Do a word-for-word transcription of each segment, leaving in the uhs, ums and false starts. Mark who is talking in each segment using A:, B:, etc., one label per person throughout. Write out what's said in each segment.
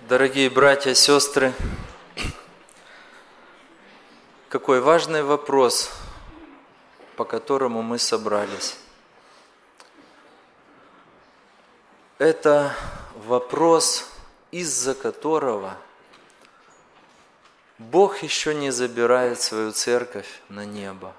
A: Дорогие братья и сестры, какой важный вопрос, по которому мы собрались. Это вопрос, из-за которого Бог еще не забирает свою церковь на небо,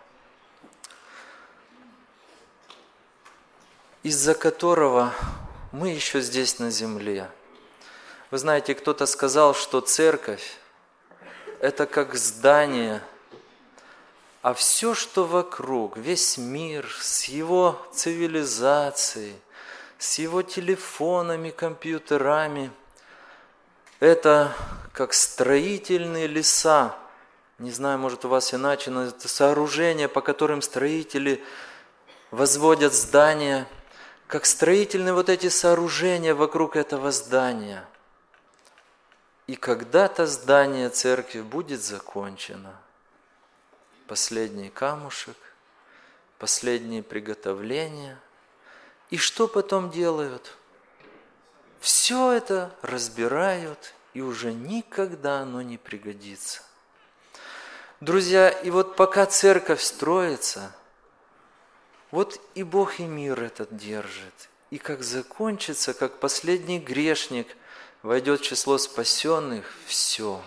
A: из-за которого мы еще здесь на земле. Вы знаете, кто-то сказал, что церковь – это как здание, а все, что вокруг, весь мир с его цивилизацией, с его телефонами, компьютерами, это как строительные леса. Не знаю, может, у вас иначе, но это сооружения, по которым строители возводят здания, как строительные вот эти сооружения вокруг этого здания. И когда-то здание церкви будет закончено. Последний камушек, последние приготовления. И что потом делают? Все это разбирают, и уже никогда оно не пригодится. Друзья, и вот пока церковь строится, вот и Бог и мир этот держит. И как закончится, как последний грешник войдет в число спасенных, все.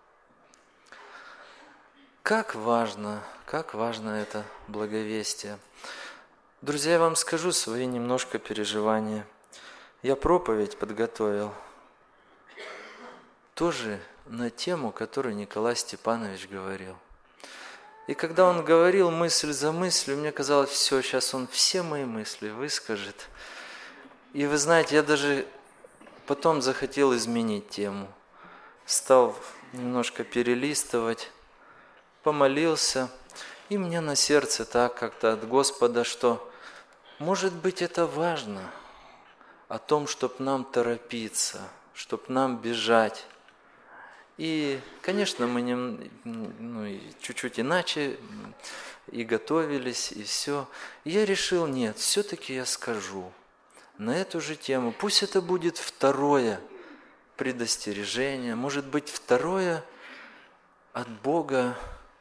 A: Как важно, как важно это благовестие. Друзья, я вам скажу свои немножко переживания. Я проповедь подготовил тоже на тему, которую Николай Степанович говорил. И когда он говорил мысль за мыслью, мне казалось, все, сейчас он все мои мысли выскажет. И вы знаете, я даже потом захотел изменить тему. Стал немножко перелистывать, помолился. И мне на сердце так как-то от Господа, что, может быть, это важно, о том, чтобы нам торопиться, чтобы нам бежать. И, конечно, мы не, ну, чуть-чуть иначе и готовились, и все. И я решил, нет, все-таки я скажу на эту же тему. Пусть это будет второе предостережение, может быть, второе от Бога,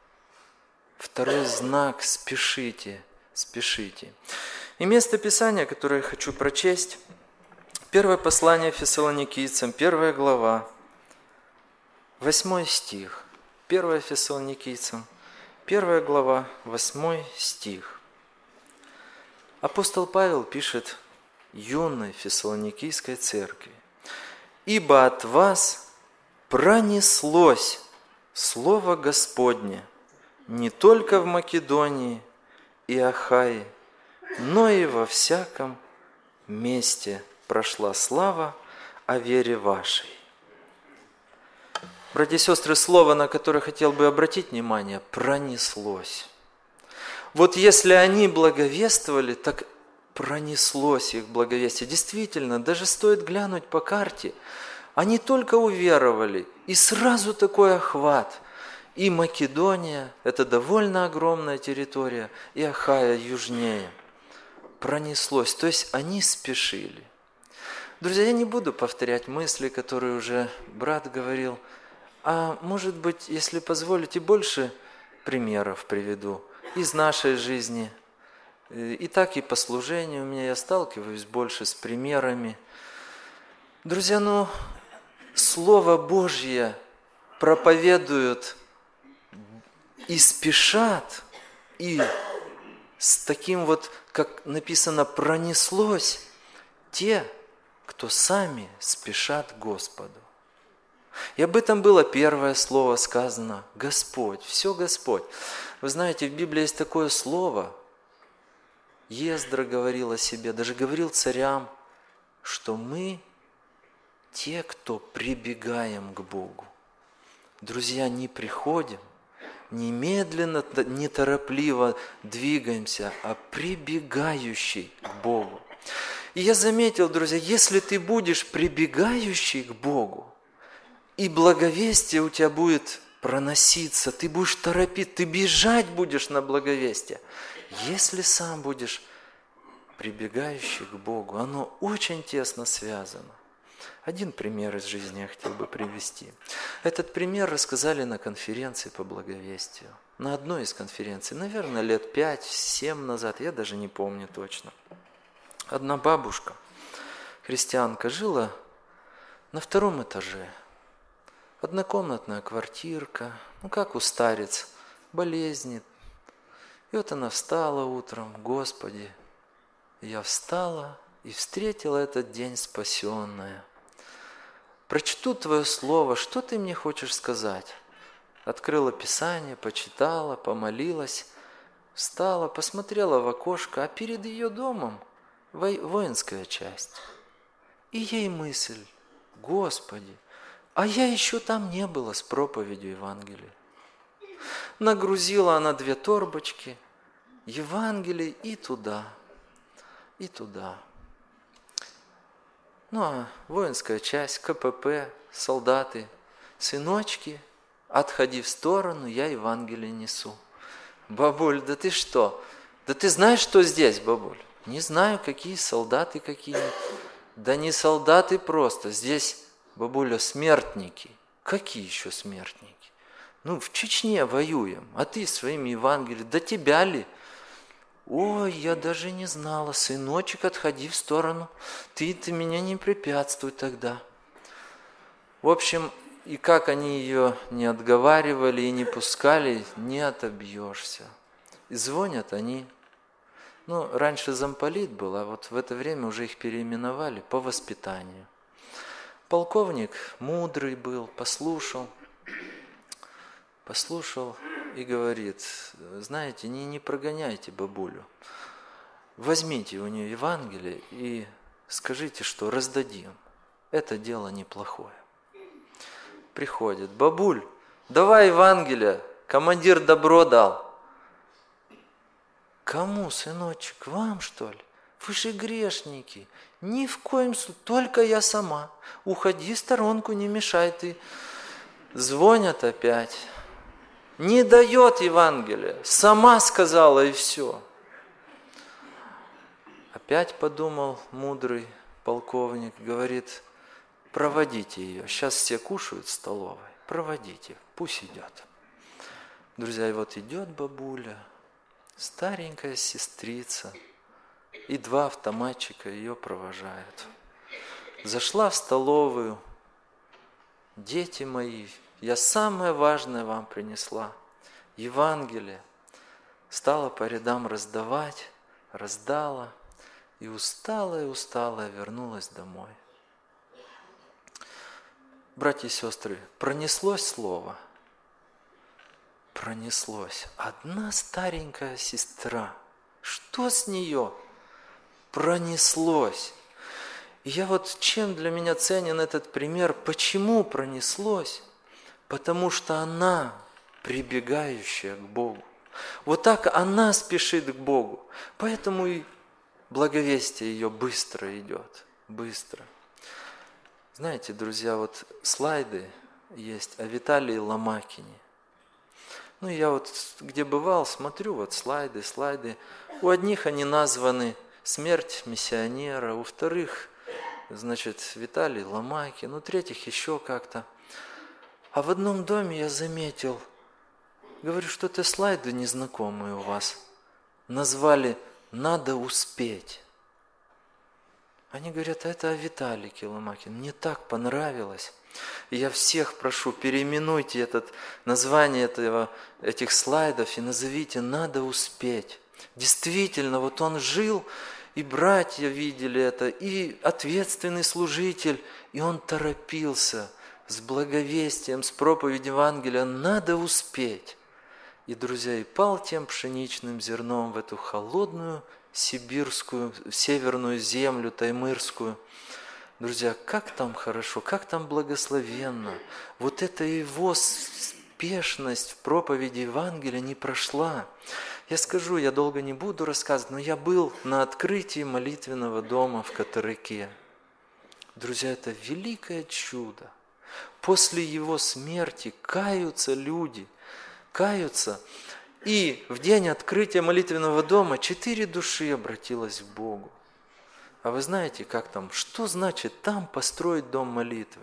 A: второй знак «спешите, спешите». И место Писания, которое я хочу прочесть, первое послание Фессалоникийцам, первая глава, восьмой стих. первое Фессалоникийцам, первая глава, восьмой стих. Апостол Павел пишет юной Фессалоникийской церкви: «Ибо от вас пронеслось Слово Господне не только в Македонии и Ахае, но и во всяком месте прошла слава о вере вашей». Братья и сестры, слово, на которое хотел бы обратить внимание, пронеслось. Вот если они благовествовали, так пронеслось их благовестие. Действительно, даже стоит глянуть по карте. Они только уверовали, и сразу такой охват. И Македония, это довольно огромная территория, и Ахая южнее. Пронеслось, то есть они спешили. Друзья, я не буду повторять мысли, которые уже брат говорил, а может быть, если позволите, больше примеров приведу из нашей жизни. И так и по служению у меня я сталкиваюсь больше с примерами. Друзья, ну, Слово Божье проповедуют и спешат, и с таким вот, как написано, пронеслось те, кто сами спешат к Господу. И об этом было первое слово сказано: Господь, все Господь. Вы знаете, в Библии есть такое слово, Ездра говорил о себе, даже говорил царям, что мы те, кто прибегаем к Богу. Друзья, не приходим, немедленно, неторопливо двигаемся, а прибегающий к Богу. И я заметил, друзья, если ты будешь прибегающий к Богу, и благовестие у тебя будет проноситься, ты будешь торопить, ты бежать будешь на благовестие. Если сам будешь прибегающий к Богу, оно очень тесно связано. Один пример из жизни я хотел бы привести. Этот пример рассказали на конференции по благовестию. На одной из конференций, наверное, лет пять-семь назад, я даже не помню точно. Одна бабушка, христианка, жила на втором этаже. Однокомнатная квартирка, ну как у старец, болезни. И вот она встала утром, Господи, я встала и встретила этот день спасенная. Прочту Твое Слово, что Ты мне хочешь сказать? Открыла Писание, почитала, помолилась, встала, посмотрела в окошко, а перед ее домом воинская часть. И ей мысль, Господи, а я еще там не была с проповедью Евангелия. Нагрузила она две торбочки, Евангелие и туда, и туда. Ну а воинская часть, ка пэ пэ, солдаты, сыночки, отходи в сторону, я Евангелие несу. Бабуль, да ты что? Да ты знаешь, что здесь, бабуль? Не знаю, какие солдаты какие. Да не солдаты просто, здесь, бабуля, смертники. Какие еще смертники? Ну, в Чечне воюем, а ты своими Евангелиями, да тебя ли? Ой, я даже не знала, сыночек, отходи в сторону, ты, ты меня не препятствуй тогда. В общем, и как они ее не отговаривали и не пускали, не отобьешься. И звонят они. Ну, раньше замполит был, а вот в это время уже их переименовали по воспитанию. Полковник мудрый был, послушал, послушал и говорит, знаете, не, не прогоняйте бабулю, возьмите у нее Евангелие и скажите, что раздадим. Это дело неплохое. Приходит, бабуль, давай Евангелие, командир добро дал. Кому, сыночек, вам что ли? Вы же грешники. Ни в коем случае, только я сама. Уходи в сторонку, не мешай ты. Звонят опять. Не дает Евангелия. Сама сказала и все. Опять подумал мудрый полковник, говорит, проводите ее. Сейчас все кушают в столовой. Проводите, пусть идет. Друзья, и вот идет бабуля, старенькая сестрица, и два автоматчика ее провожают. Зашла в столовую. Дети мои, я самое важное вам принесла. Евангелие. Стала по рядам раздавать, раздала. И усталая, усталая вернулась домой. Братья и сестры, пронеслось слово. Пронеслось. Одна старенькая сестра. Что с нее? Пронеслось. И я вот, чем для меня ценен этот пример, почему пронеслось? Потому что она прибегающая к Богу. Вот так она спешит к Богу. Поэтому и благовестие ее быстро идет. Быстро. Знаете, друзья, вот слайды есть о Виталии Ломакине. Ну, я вот где бывал, смотрю, вот слайды, слайды. У одних они названы «Смерть миссионера», у вторых, значит, Виталий Ломакин, у третьих еще как-то. А в одном доме я заметил, говорю, что-то слайды незнакомые у вас. Назвали «Надо успеть». Они говорят, а это о Виталике Ломакине. Мне так понравилось. И я всех прошу, переименуйте этот, название этого, этих слайдов и назовите «Надо успеть». Действительно, вот он жил, и братья видели это, и ответственный служитель, и он торопился с благовестием, с проповедью Евангелия. Надо успеть. И, друзья, и пал тем пшеничным зерном в эту холодную сибирскую, северную землю, таймырскую. Друзья, как там хорошо, как там благословенно. Вот эта его спешность в проповеди Евангелия не прошла. Я скажу, я долго не буду рассказывать, но я был на открытии молитвенного дома в Катарыке. Друзья, это великое чудо. После его смерти каются люди, каются. И в день открытия молитвенного дома четыре души обратилось к Богу. А вы знаете, как там, что значит там построить дом молитвы?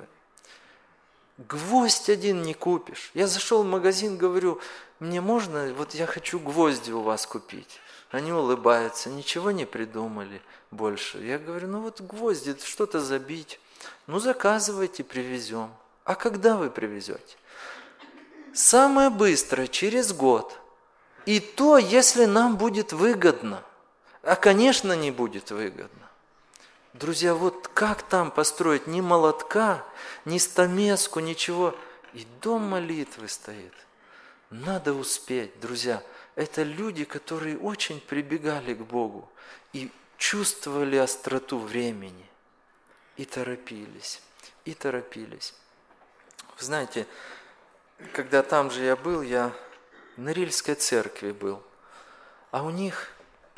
A: Гвоздь один не купишь. Я зашел в магазин, говорю, мне можно, вот я хочу гвозди у вас купить. Они улыбаются, ничего не придумали больше. Я говорю, ну вот гвозди, что-то забить. Ну заказывайте, привезем. А когда вы привезете? Самое быстрое, через год. И то, если нам будет выгодно. А, конечно, не будет выгодно. Друзья, вот как там построить ни молотка, ни стамеску, ничего. И дом молитвы стоит. Надо успеть, друзья. Это люди, которые очень прибегали к Богу и чувствовали остроту времени. И торопились, и торопились. Вы знаете, когда там же я был, я в Норильской церкви был. А у них...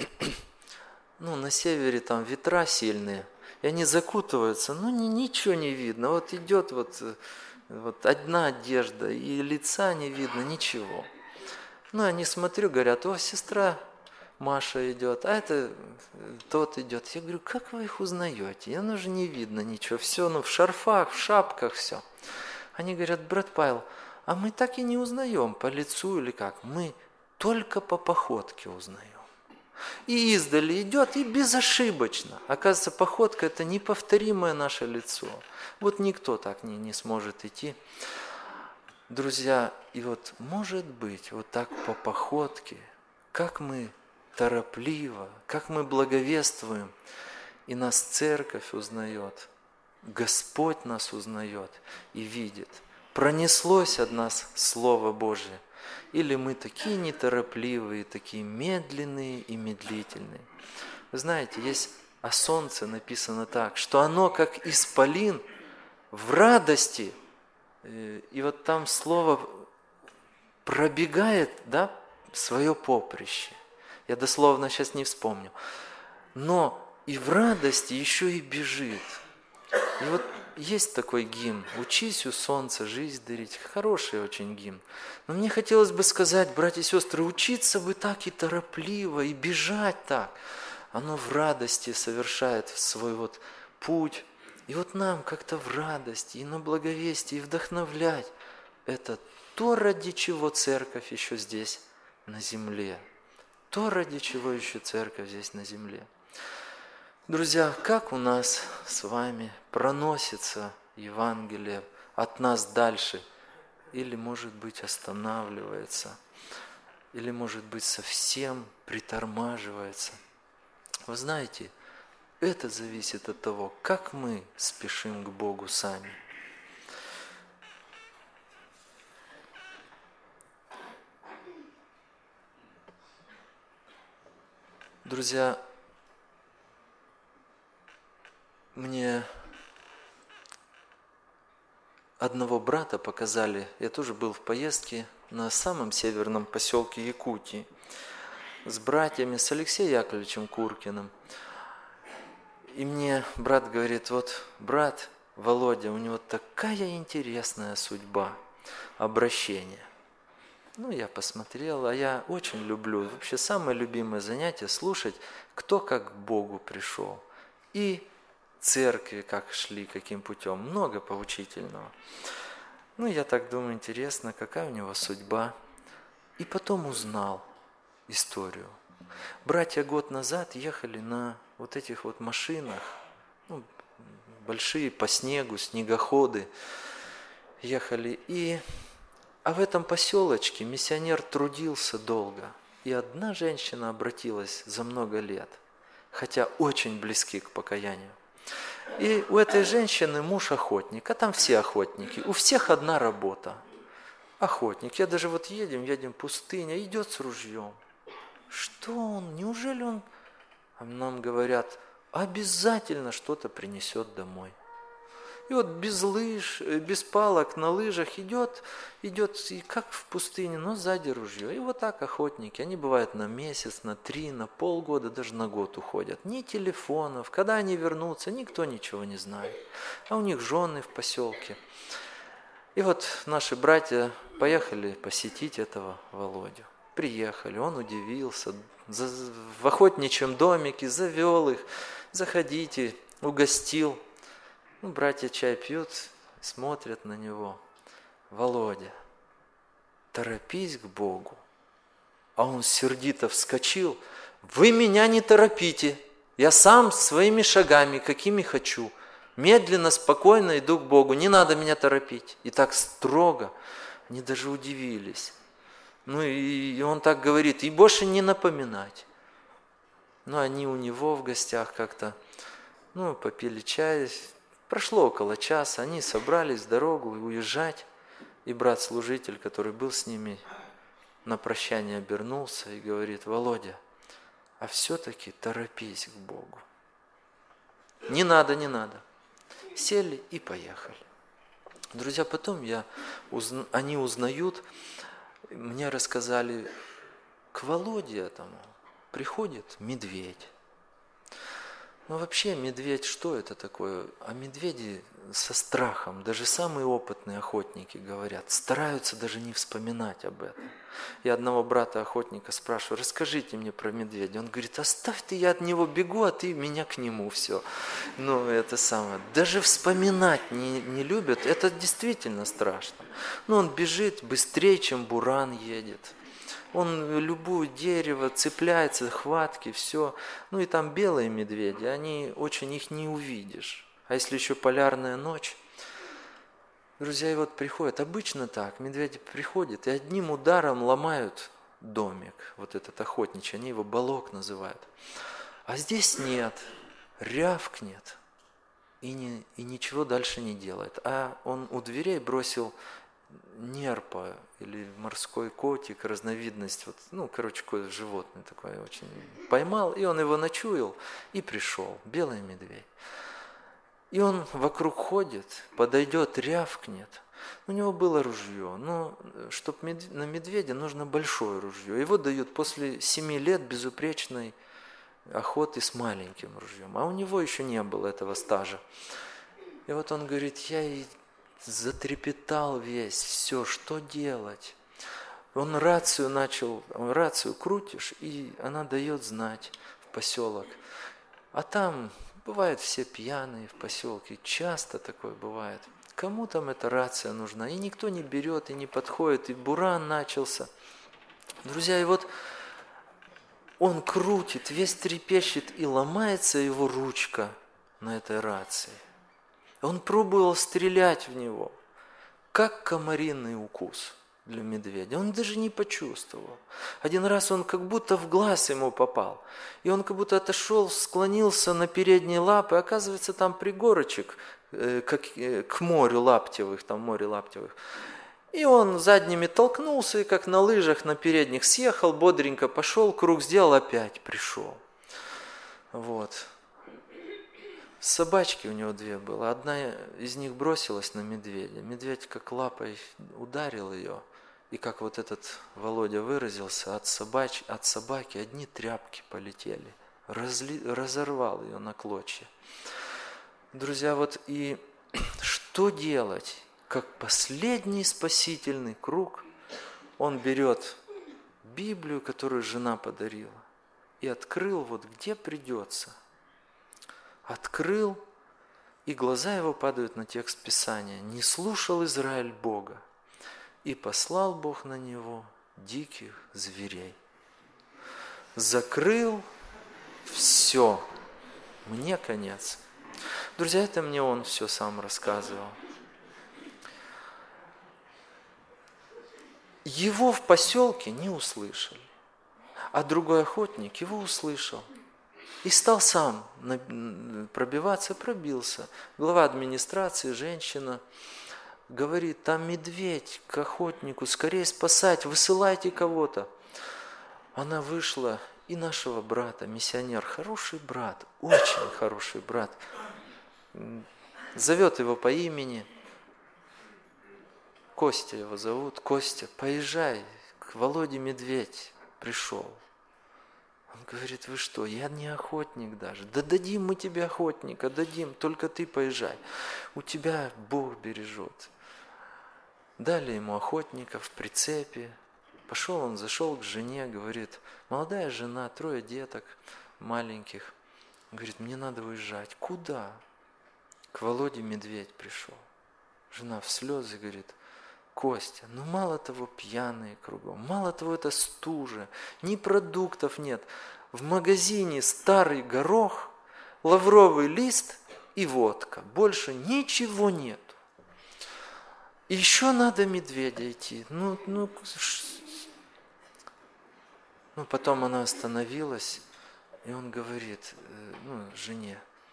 A: Ну, на севере там ветра сильные, и они закутываются, но ни, ничего не видно. Вот идет вот, вот одна одежда, и лица не видно, ничего. Ну, они смотрю, говорят, о, сестра Маша идет, а это тот идет. Я говорю, как вы их узнаете? Оно же не видно ничего, все, ну, в шарфах, в шапках, все. Они говорят, брат Павел, а мы так и не узнаем по лицу или как, мы только по походке узнаем. И издали идет, и безошибочно. Оказывается, походка – это неповторимое наше лицо. Вот никто так не, не сможет идти. Друзья, и вот может быть, вот так по походке, как мы торопливо, как мы благовествуем, и нас церковь узнает, Господь нас узнает и видит. Пронеслось от нас Слово Божие. Или мы такие неторопливые, такие медленные и медлительные. Вы знаете, есть о солнце написано так, что оно как исполин в радости. И вот там слово пробегает, да, свое поприще. Я дословно сейчас не вспомню. Но и в радости еще и бежит. И вот есть такой гимн «Учись у солнца жизнь дарить». Хороший очень гимн. Но мне хотелось бы сказать, братья и сестры, учиться бы так и торопливо, и бежать так. Оно в радости совершает свой вот путь. И вот нам как-то в радости, и на благовестии, и вдохновлять. Это то, ради чего церковь еще здесь на земле. То, ради чего еще церковь здесь на земле. Друзья, как у нас с вами проносится Евангелие от нас дальше? Или, может быть, останавливается? Или, может быть, совсем притормаживается? Вы знаете, это зависит от того, как мы спешим к Богу сами. Друзья, мне одного брата показали, я тоже был в поездке на самом северном поселке Якутии с братьями, с Алексеем Яковлевичем Куркиным. И мне брат говорит, вот брат Володя, у него такая интересная судьба обращения. Ну, я посмотрел, а я очень люблю, вообще самое любимое занятие слушать, кто как к Богу пришел. И церкви, как шли, каким путем. Много поучительного. Ну, я так думаю, интересно, какая у него судьба. И потом узнал историю. Братья год назад ехали на вот этих вот машинах, ну, большие по снегу, снегоходы. Ехали. И... А в этом поселочке миссионер трудился долго. И одна женщина обратилась за много лет, хотя очень близки к покаянию. И у этой женщины муж охотник, а там все охотники, у всех одна работа. Охотник, я даже вот едем, едем пустыня, идет с ружьем. Что он, неужели он, а нам говорят, обязательно что-то принесет домой. И вот без лыж, без палок на лыжах идет, идет и как в пустыне, но сзади ружье. И вот так охотники, они бывают на месяц, на три, на полгода, даже на год уходят. Ни телефонов, когда они вернутся, никто ничего не знает. А у них жены в поселке. И вот наши братья поехали посетить этого Володю. Приехали, он удивился, в охотничьем домике завел их. заходите, угостил. Ну, братья чай пьют, смотрят на него. Володя, торопись к Богу. А он сердито вскочил. Вы меня не торопите. Я сам своими шагами, какими хочу. Медленно, спокойно иду к Богу. Не надо меня торопить. И так строго. Они даже удивились. Ну и он так говорит. И больше не напоминать. Ну они у него в гостях как-то, ну, попили чай. Прошло около часа. Они собрались в дорогу уезжать. И брат-служитель, который был с ними, на прощание обернулся и говорит: Володя, а все-таки торопись к Богу. Не надо, не надо. Сели и поехали. Друзья, потом я, узна, они узнают, мне рассказали, к Володе этому приходит медведь. Ну вообще медведь, что это такое? А медведи со страхом, даже самые опытные охотники говорят, стараются даже не вспоминать об этом. Я одного брата-охотника спрашиваю: расскажите мне про медведя. Он говорит: оставь ты, я от него бегу, а ты меня к нему, все. Ну это самое. Даже вспоминать не, не любят, это действительно страшно. Ну он бежит быстрее, чем буран едет. Он любое дерево цепляется, хватки, все. Ну и там белые медведи, они очень, их не увидишь. А если еще полярная ночь, друзья, и вот приходят, обычно так, медведи приходят и одним ударом ломают домик, вот этот охотничий, они его балок называют. А здесь нет, рявкнет и, не, и ничего дальше не делает. А он у дверей бросил нерпа или морской котик, разновидность, вот, ну, короче, какое-то животное такое очень. Поймал, и он его начуял и пришел, белый медведь. И он вокруг ходит, подойдет, рявкнет. У него было ружье, но чтобы на медведя нужно большое ружье. Его дают после семи лет безупречной охоты с маленьким ружьем, а у него еще не было этого стажа. И вот он говорит: я и затрепетал весь, все, что делать? Он рацию начал, рацию крутишь, и она дает знать в поселок. А там бывают все пьяные в поселке, часто такое бывает. Кому там эта рация нужна? И никто не берет, и не подходит, и буран начался. Друзья, и вот он крутит, весь трепещет, и ломается его ручка на этой рации. Он пробовал стрелять в него, как комариный укус для медведя. Он даже не почувствовал. Один раз он как будто в глаз ему попал. И он как будто отошел, склонился на передние лапы. Оказывается, там пригорочек как, к морю лаптевых, там море лаптевых. И он задними толкнулся, и как на лыжах на передних съехал, бодренько пошел, круг сделал, опять пришел. Вот. Собачки у него две было. Одна из них бросилась на медведя. Медведь как лапой ударил ее. И как вот этот Володя выразился, от, собач, от собаки одни тряпки полетели. Разли, разорвал ее на клочья. Друзья, вот и что делать? Как последний спасительный круг, он берет Библию, которую жена подарила, и открыл вот где придется. Открыл, и глаза его падают на текст Писания. «Не слушал Израиль Бога, и послал Бог на него диких зверей». Закрыл все. Мне конец. Друзья, это мне он все сам рассказывал. Его в поселке не услышали, а другой охотник его услышал. И стал сам пробиваться, пробился. Глава администрации, женщина, говорит: там медведь к охотнику, скорее спасать, высылайте кого-то. Она вышла, и нашего брата, миссионер, хороший брат, очень хороший брат, зовет его по имени. Костя его зовут. Костя, поезжай, к Володе медведь пришел. Он говорит: вы что, я не охотник даже. Да дадим мы тебе охотника, дадим, только ты поезжай. У тебя Бог бережет. Дали ему охотника в прицепе. Пошел он, зашел к жене, говорит: молодая жена, трое деток маленьких. Он говорит, мне надо уезжать. Куда? К Володе медведь пришел. Жена в слезы говорит, Костя, ну мало того пьяные кругом, мало того это стужа, ни продуктов нет. В магазине старый горох, лавровый лист и водка. Больше ничего нет. Еще надо медведя идти. Ну, ну, ну, потом она остановилась, и он говорит, ну, жене,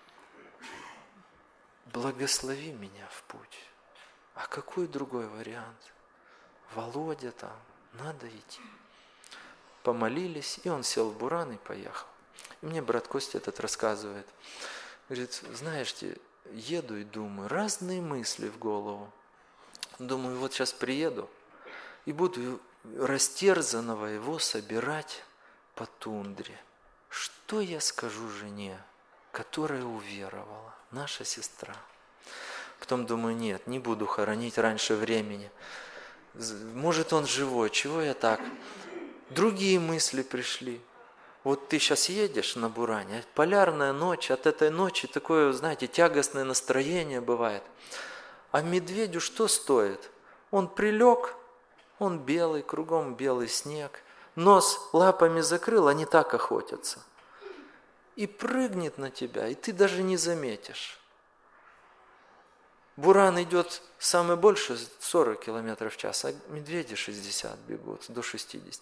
A: благослови меня в путь. А какой другой вариант? Володя там, надо идти. Помолились, и он сел в буран и поехал. И мне брат Костя этот рассказывает. Говорит, знаешь, еду и думаю, разные мысли в голову. Думаю, вот сейчас приеду и буду растерзанного его собирать по тундре. Что я скажу жене, которая уверовала, наша сестра? Потом думаю, нет, не буду хоронить раньше времени. Может, он живой, чего я так? Другие мысли пришли. Вот ты сейчас едешь на буране, полярная ночь, от этой ночи такое, знаете, тягостное настроение бывает. А медведю что стоит? Он прилег, он белый, кругом белый снег, нос лапами закрыл, они так охотятся. И прыгнет на тебя, и ты даже не заметишь. Буран идет самое больше сорок километров в час, а медведи шестьдесят бегут, до шестидесяти.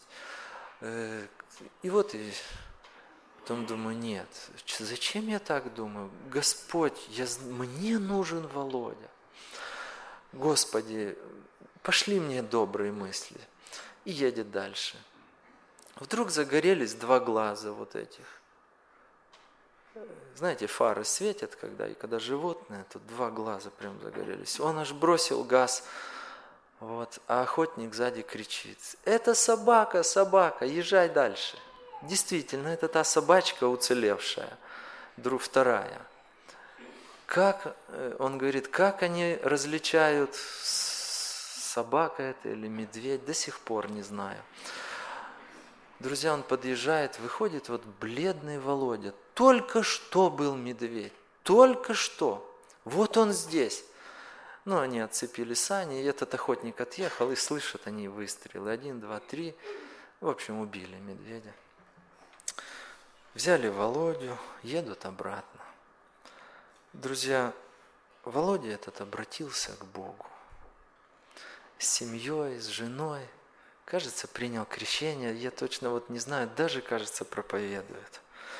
A: И вот и потом думаю, нет, зачем я так думаю? Господь, я, мне нужен Володя. Господи, пошли мне добрые мысли. И едет дальше. Вдруг загорелись два глаза вот этих. Знаете, фары светят, когда, и когда животные, тут два глаза прям загорелись. Он аж бросил газ, вот, а охотник сзади кричит, это собака, собака, езжай дальше. Действительно, это та собачка уцелевшая, друг вторая. Как, он говорит, как они различают, собака это или медведь, до сих пор не знаю. Друзья, он подъезжает, выходит вот бледный Володя. Только что был медведь, только что. Вот он здесь. Ну, они отцепили сани, и этот охотник отъехал, и слышат они выстрелы. Один, два, три. В общем, убили медведя. Взяли Володю, едут обратно. Друзья, Володя этот обратился к Богу. С семьей, с женой. Кажется, принял крещение, я точно вот не знаю, даже, кажется, проповедует.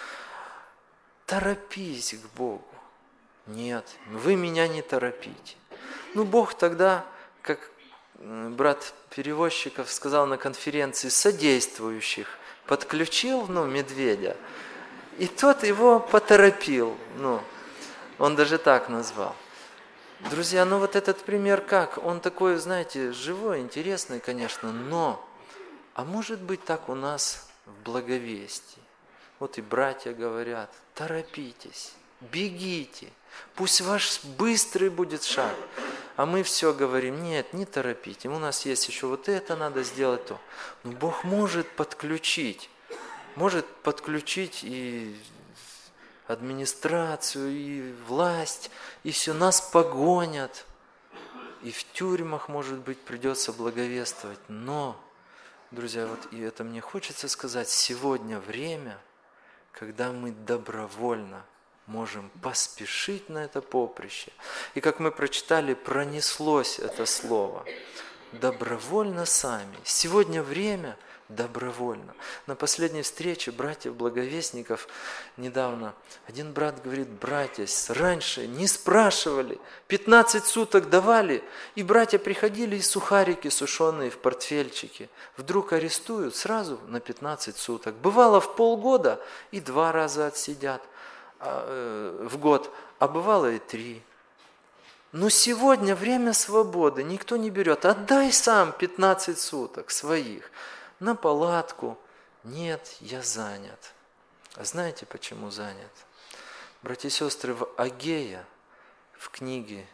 A: Торопись к Богу. Нет, вы меня не торопите. Ну, Бог тогда, как брат перевозчиков сказал на конференции, содействующих, подключил, ну, медведя, и тот его поторопил, ну, он даже так назвал. Друзья, ну вот этот пример как? Он такой, знаете, живой, интересный, конечно, но, а может быть так у нас в благовестии? Вот и братья говорят, торопитесь, бегите, пусть ваш быстрый будет шаг. А мы все говорим, нет, не торопите, у нас есть еще вот это, надо сделать то. Но Бог может подключить, может подключить и администрацию, и власть, и все, нас погонят. И в тюрьмах, может быть, придется благовествовать. Но, друзья, вот и это мне хочется сказать, сегодня время, когда мы добровольно можем поспешить на это поприще. И как мы прочитали, пронеслось это слово. Добровольно сами. Сегодня время добровольно. На последней встрече братьев-благовестников недавно один брат говорит, братья, раньше не спрашивали, пятнадцать суток давали, и братья приходили и сухарики сушеные в портфельчике. Вдруг арестуют сразу на пятнадцать суток. Бывало в полгода и два раза отсидят в год, а бывало и три. Но сегодня время свободы, никто не берет. Отдай сам пятнадцать суток своих на палатку. Нет, я занят. А знаете, почему занят? Братья и сестры, в Агея, в книге,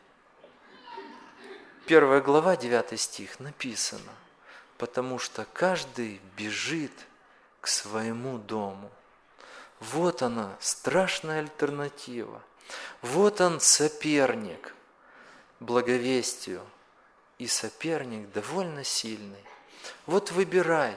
A: первая глава, девятый стих, написано, потому что каждый бежит к своему дому. Вот она, страшная альтернатива. Вот он, соперник благовестию. И соперник довольно сильный. Вот выбирай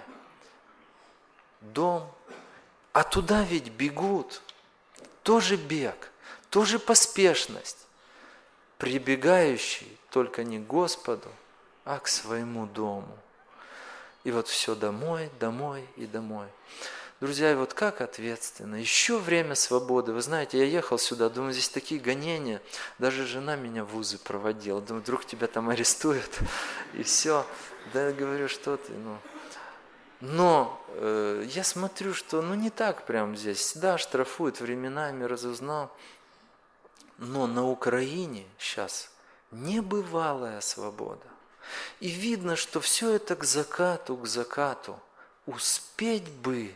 A: дом, а туда ведь бегут. Тоже бег, тоже поспешность. Прибегающий только не к Господу, а к своему дому. И вот все домой, домой и домой. Друзья, и вот как ответственно. Еще время свободы. Вы знаете, я ехал сюда, думаю, здесь такие гонения. Даже жена меня в вузы проводила. Думаю, вдруг тебя там арестуют. И все. Да, я говорю, что ты, ну... Но э, я смотрю, что ну не так прям здесь. Да, штрафуют, временами разузнал. Но на Украине сейчас небывалая свобода. И видно, что все это к закату, к закату. Успеть бы,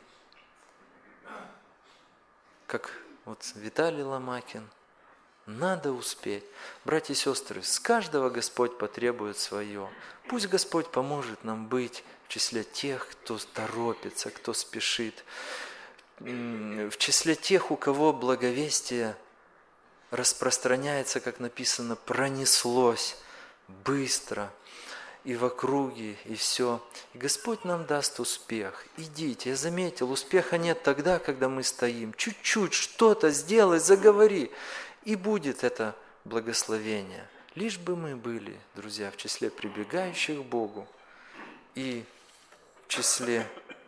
A: как вот Виталий Ломакин, надо успеть. Братья и сестры, с каждого Господь потребует свое. Пусть Господь поможет нам быть в числе тех, кто торопится, кто спешит. В числе тех, у кого благовестие распространяется, как написано, пронеслось быстро и в округе, и все. И Господь нам даст успех. Идите. Я заметил, успеха нет тогда, когда мы стоим. Чуть-чуть что-то сделай, заговори. И будет это благословение. Лишь бы мы были, друзья, в числе прибегающих к Богу и в числе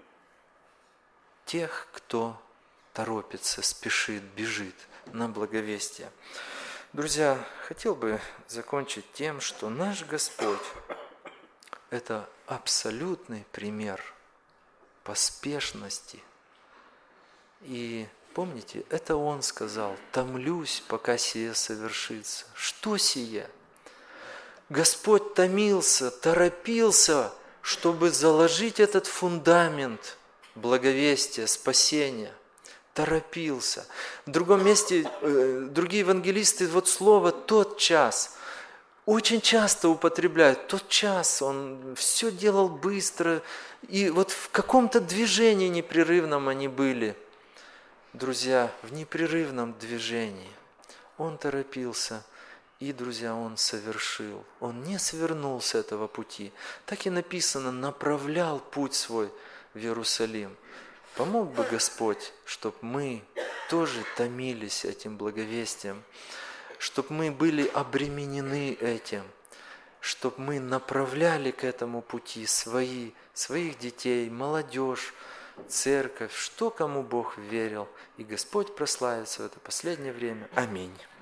A: тех, кто торопится, спешит, бежит на благовестие. Друзья, хотел бы закончить тем, что наш Господь – это абсолютный пример поспешности. И помните, это Он сказал: «Томлюсь, пока сие совершится». Что сие? Господь томился, торопился, чтобы заложить этот фундамент благовестия, спасения. Торопился. В другом месте э, другие евангелисты вот слово «тот час» очень часто употребляют. Тот час он все делал быстро, и вот в каком-то движении непрерывном они были. Друзья, в непрерывном движении он торопился, и, друзья, он совершил. Он не свернул с этого пути. Так и написано, направлял путь свой в Иерусалим. Помог бы Господь, чтобы мы тоже томились этим благовестием, чтобы мы были обременены этим, чтобы мы направляли к этому пути свои, своих детей, молодежь, церковь, что кому Бог верил. И Господь прославится в это последнее время. Аминь.